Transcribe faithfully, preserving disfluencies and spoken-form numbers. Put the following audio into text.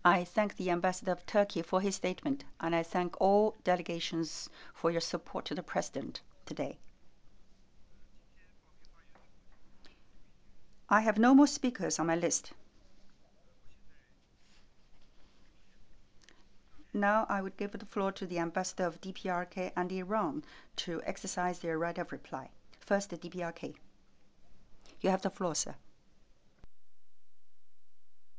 I thank the Ambassador of Turkey for his statement, and I thank all delegations for your support to the President today. I have no more speakers on my list. Now I would give the floor to the Ambassador of D P R K and Iran to exercise their right of reply. First, the D P R K. You have the floor, sir.